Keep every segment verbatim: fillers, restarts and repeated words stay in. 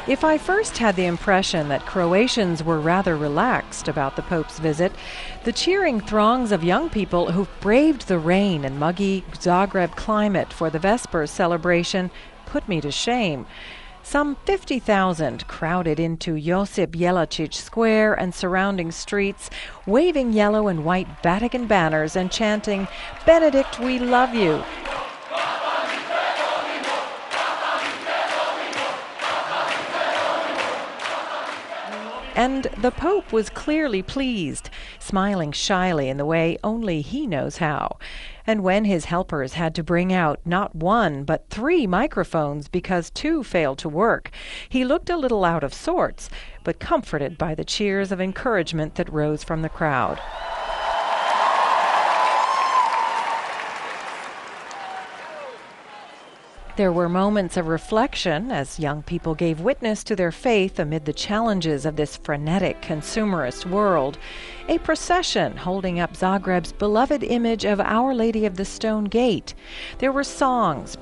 If I first had the impression that Croatians were rather relaxed about the Pope's visit, the cheering throngs of young people who braved the rain and muggy Zagreb climate for the Vespers celebration put me to shame. Some fifty thousand crowded into Josip Jelačić Square and surrounding streets, waving yellow and white Vatican banners and chanting, "Benedict, we love you." And the Pope was clearly pleased, smiling shyly in the way only he knows how. And when his helpers had to bring out not one but three microphones because two failed to work, he looked a little out of sorts, but comforted by the cheers of encouragement that rose from the crowd. There were moments of reflection as young people gave witness to their faith amid the challenges of this frenetic, consumerist world. A procession holding up Zagreb's beloved image of Our Lady of the Stone Gate. There were songs.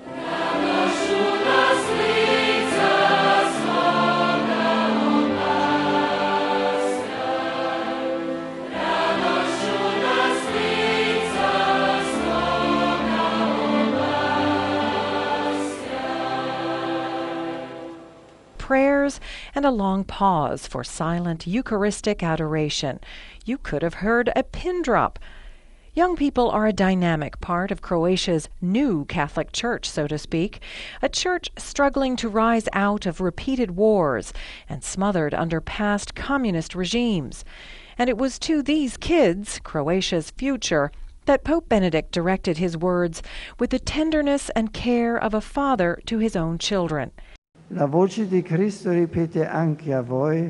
Prayers, and a long pause for silent Eucharistic adoration. You could have heard a pin drop. Young people are a dynamic part of Croatia's new Catholic Church, so to speak, a church struggling to rise out of repeated wars and smothered under past communist regimes. And it was to these kids, Croatia's future, that Pope Benedict directed his words with the tenderness and care of a father to his own children. La voce di Cristo ripete anche a voi.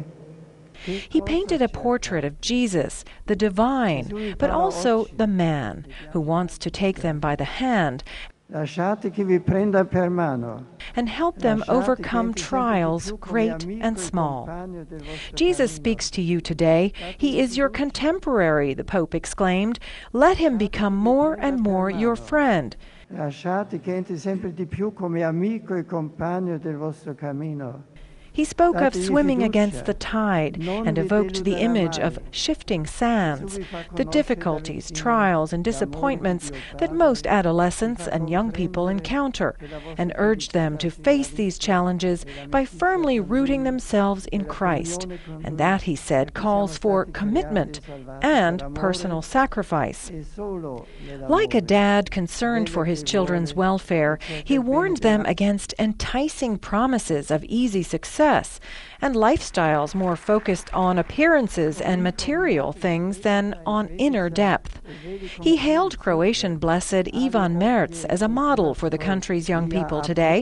He painted a portrait of Jesus, the divine, but also the man, who wants to take them by the hand Lasciate che vi prenda per mano. and help them overcome trials, great and small. Jesus speaks to you today. He is your contemporary, the Pope exclaimed. Let him become more and more your friend. Lasciate che entri sempre di più come amico e compagno del vostro cammino. He spoke of swimming against the tide and evoked the image of shifting sands, the difficulties, trials, and disappointments that most adolescents and young people encounter, and urged them to face these challenges by firmly rooting themselves in Christ. And that, he said, calls for commitment and personal sacrifice. Like a dad concerned for his children's welfare, he warned them against enticing promises of easy success and lifestyles more focused on appearances and material things than on inner depth. He hailed Croatian blessed Ivan Merz as a model for the country's young people today.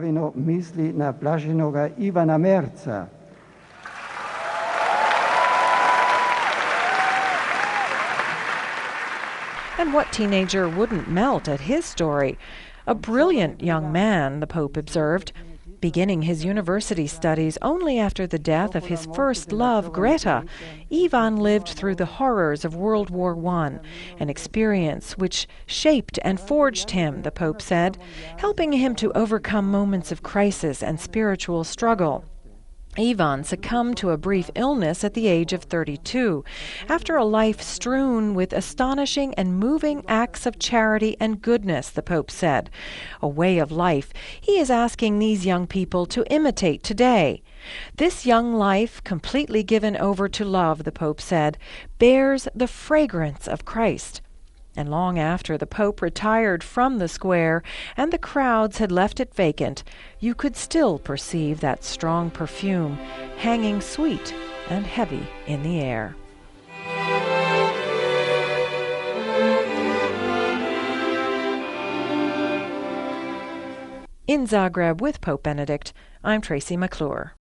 And what teenager wouldn't melt at his story? A brilliant young man, the Pope observed. Beginning his university studies only after the death of his first love, Greta, Ivan lived through the horrors of World War One, an experience which shaped and forged him, the Pope said, helping him to overcome moments of crisis and spiritual struggle. Ivan succumbed to a brief illness at the age of thirty-two, after a life strewn with astonishing and moving acts of charity and goodness, the Pope said. A way of life he is asking these young people to imitate today. This young life, completely given over to love, the Pope said, bears the fragrance of Christ. And long after the Pope retired from the square and the crowds had left it vacant, you could still perceive that strong perfume hanging sweet and heavy in the air. In Zagreb with Pope Benedict, I'm Tracy McClure.